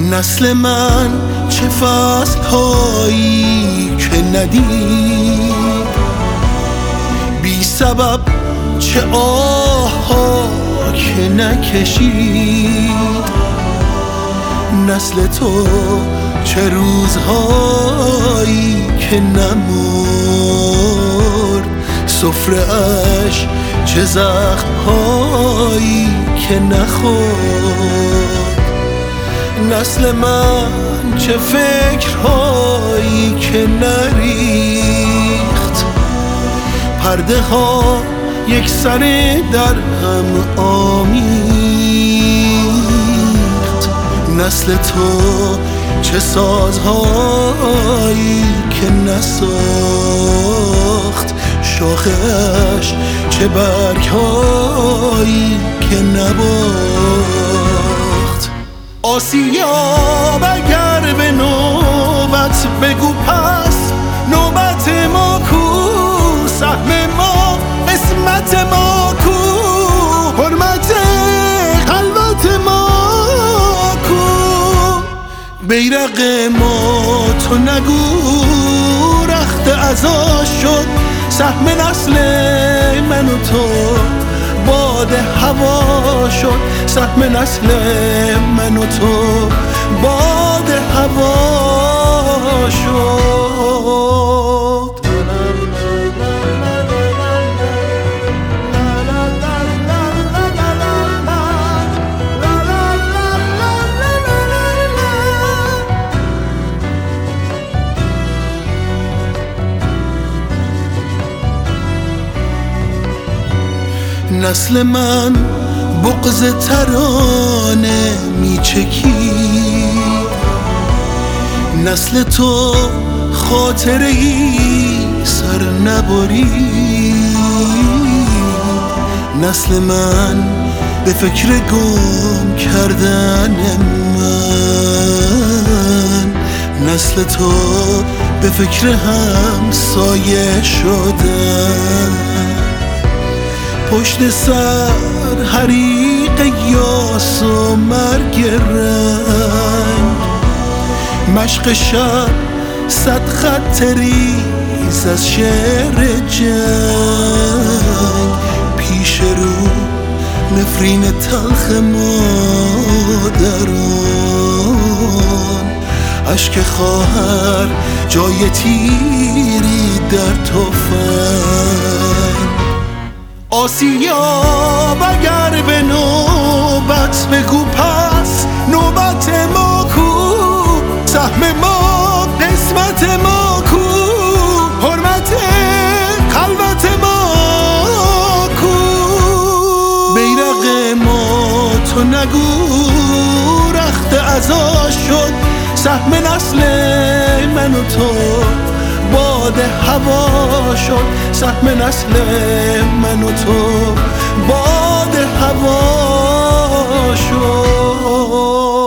نسل من چه فصل هایی که ندید، بی سبب چه آه ها که نکشید. نسل تو چه روزهایی که نمرد، سفره اش چه زخم هایی که نخورد. نسل من چه فکرهایی که نریخت، پرده ها یک سر در هم آمیخت. نسل تو چه سازهایی که نساخت، شاخش چه برگهایی که نباخت. آسیاب اگر به نوبت بگو پس، نوبت ما کو، سهم ما، قسمت ما کو، حرمت خلوت ما کو. بیرق ما تو نگو رخت عزا شد، سهم نسل من و تو باد هوا شد. سهم نسل من و تو باد هوا شد. نسل من بغض ترانه میچکید، نسل تو خاطره ای سر نبرید. نسل من به فکر گم کردن من، نسل تو به فکر همسایه شدن. پشت سر حریق یاس و مرگ رنگ، مشق شب 100 خط ریز از شعر جنگ. پیش رو نفرین تلخ مادران، اشک خواهر جای تیری در تفنگ. آسیاب اگر به نوبت بگو پس، نوبت ما کو، سهم ما، قسمت ما کو، حرمت خلوت ما کو. بیرق ما تو نگو رخت عزا شد، سهم نسل من و تو باد هوا شد. سهم نسل من و تو باد هوا شد.